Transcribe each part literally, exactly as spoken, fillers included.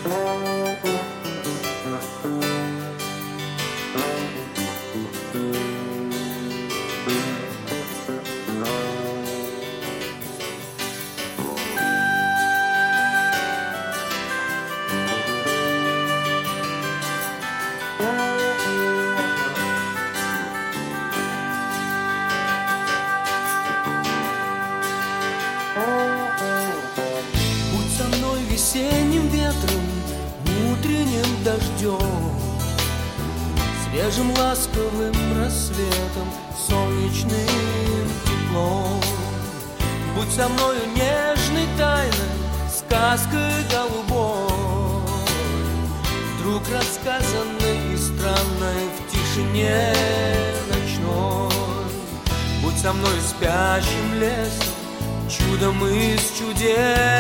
Весенним ветром, утренним дождем, свежим ласковым рассветом, солнечным теплом. Будь со мною нежной тайной, сказкой голубой, вдруг рассказанной и странной в тишине ночной. Будь со мной спящим лесом, чудом из чудес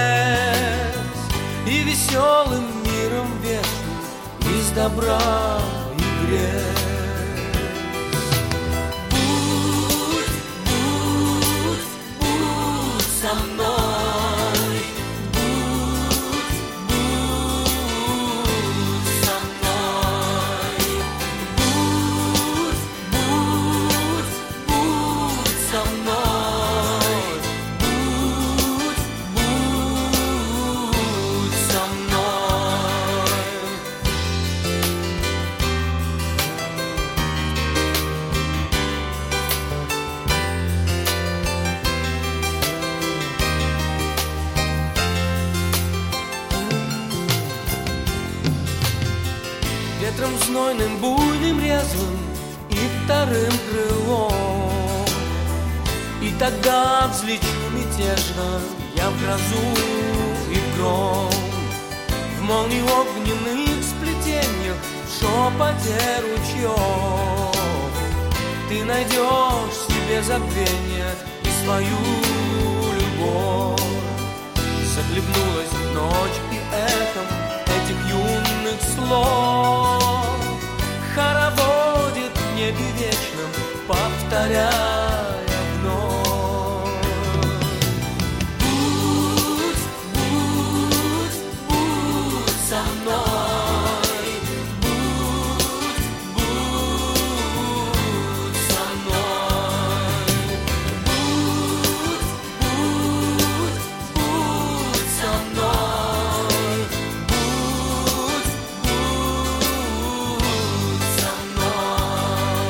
и веселым миром вечным из добра и грех. Будь, будь, будь со мной, будь, будь со мной, будь, будь, будь со мной. Ветром знойным, буйным, резвым и вторым крылом. И тогда взлечу мятежно я в грозу и в гром, в молнии огненных сплетениях, в шепоте ручьев. Ты найдешь себе забвение и свою любовь. Захлебнулась ночь и эхом этих юных слов хороводит в небе вечном, повторяя вновь. Будь, будь, будь со мной, будь, будь со мной, будь, будь, будь со мной, будь, будь со мной.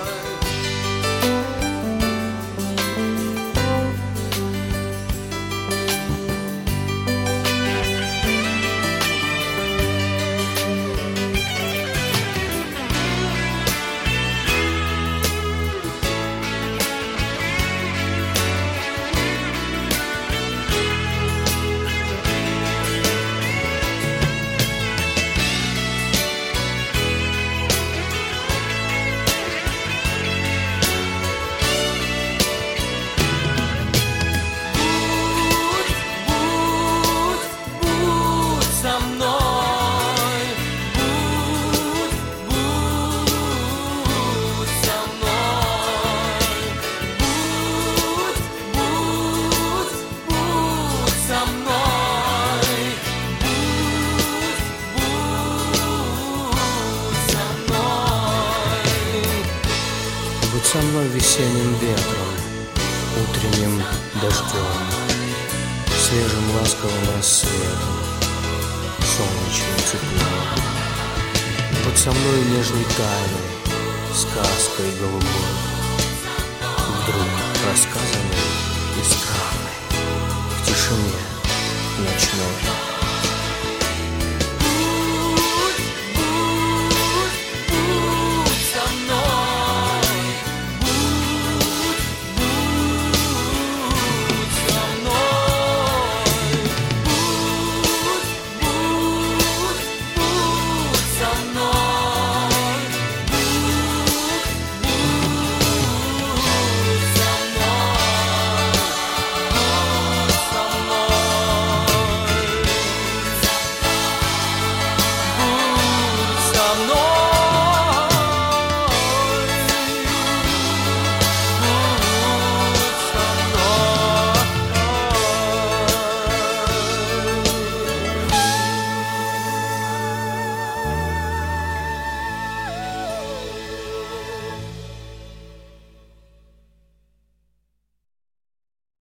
Будь со мной весенним ветром, утренним дождем, свежим ласковым рассветом, солнечным теплом. Будь со мной нежной тайной, сказкой голубой, вдруг рассказанной и странной в тишине ночной.